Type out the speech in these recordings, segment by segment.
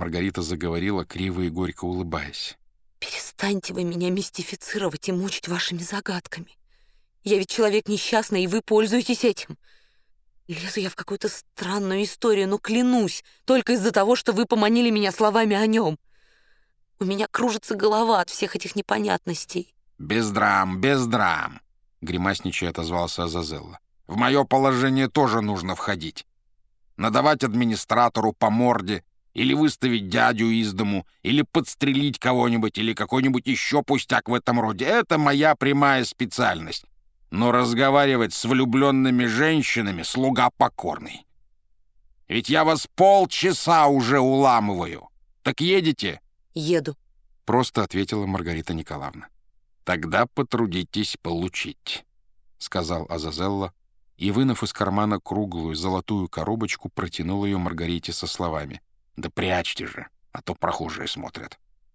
Маргарита заговорила, криво и горько улыбаясь. «Перестаньте вы меня мистифицировать и мучить вашими загадками. Я ведь человек несчастный, и вы пользуетесь этим. Лезу я в какую-то странную историю, но клянусь, только из-за того, что вы поманили меня словами о нем. У меня кружится голова от всех этих непонятностей». «Без драм, без драм!» — гримасничая отозвался Азазелло. «В мое положение тоже нужно входить. Надавать администратору по морде, или выставить дядю из дому, или подстрелить кого-нибудь, или какой-нибудь еще пустяк в этом роде — это моя прямая специальность. Но разговаривать с влюбленными женщинами — слуга покорный. Ведь я вас полчаса уже уламываю. Так едете?» «Еду», — просто ответила Маргарита Николаевна. «Тогда потрудитесь получить», — сказал Азазелло, и, вынув из кармана круглую золотую коробочку, протянул ее Маргарите со словами: «Да прячьте же, а то прохожие смотрят.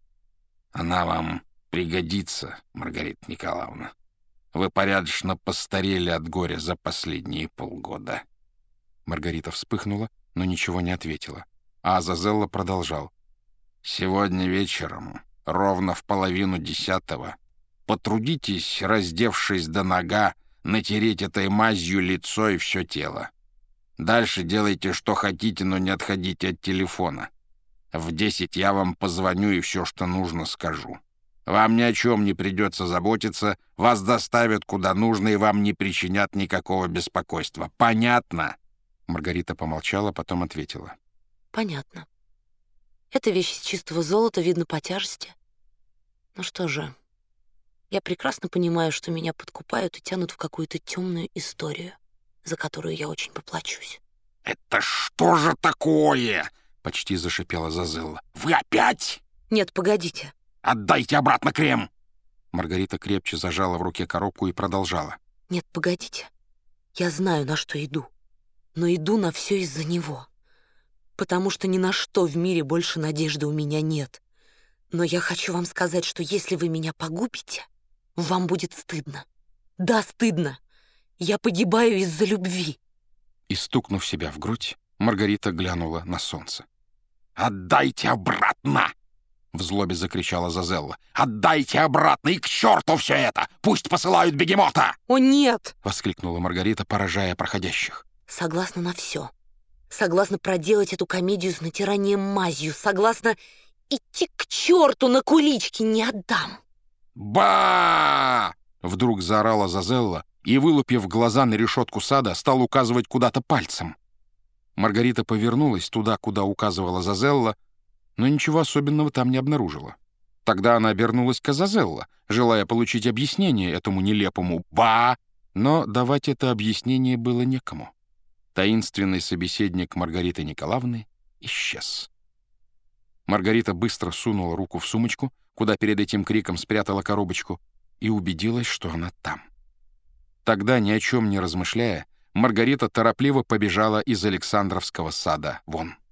Она вам пригодится, Маргарита Николаевна. Вы порядочно постарели от горя за последние полгода». Маргарита вспыхнула, но ничего не ответила, а Азазелло продолжал: «Сегодня вечером, ровно в 9:30, потрудитесь, раздевшись до нога, натереть этой мазью лицо и все тело. Дальше делайте, что хотите, но не отходите от телефона. В 10 я вам позвоню и все, что нужно, скажу. Вам ни о чем не придется заботиться, вас доставят куда нужно и вам не причинят никакого беспокойства. Понятно?» Маргарита помолчала, потом ответила: «Понятно. Эта вещь из чистого золота, видно по тяжести. Ну что же, я прекрасно понимаю, что меня подкупают и тянут в какую-то темную историю, за которую я очень поплачусь». «Это что же такое?» — почти зашипела Азазелло. «Вы опять?» «Нет, погодите». «Отдайте обратно крем!» Маргарита крепче зажала в руке коробку и продолжала: «Нет, погодите. Я знаю, на что иду. Но иду на все из-за него. Потому что ни на что в мире больше надежды у меня нет. Но я хочу вам сказать, что если вы меня погубите, вам будет стыдно. Да, стыдно. Я погибаю из-за любви». И, стукнув себя в грудь, Маргарита глянула на солнце. «Отдайте обратно!» — в злобе закричала Азазелло. «Отдайте обратно, и к черту все это! Пусть посылают бегемота!» «О, нет!» — воскликнула Маргарита, поражая проходящих. «Согласна на все. Согласна проделать эту комедию с натиранием мазью. Согласна идти к черту на кулички. Не отдам». «Ба!» — вдруг заорала Азазелло и, вылупив глаза на решетку сада, стал указывать куда-то пальцем. Маргарита повернулась туда, куда указывала Азазелло, но ничего особенного там не обнаружила. Тогда она обернулась к Азазелло, желая получить объяснение этому нелепому «ба», но давать это объяснение было некому. Таинственный собеседник Маргариты Николаевны исчез. Маргарита быстро сунула руку в сумочку, куда перед этим криком спрятала коробочку, и убедилась, что она там. Тогда, ни о чем не размышляя, Маргарита торопливо побежала из Александровского сада вон.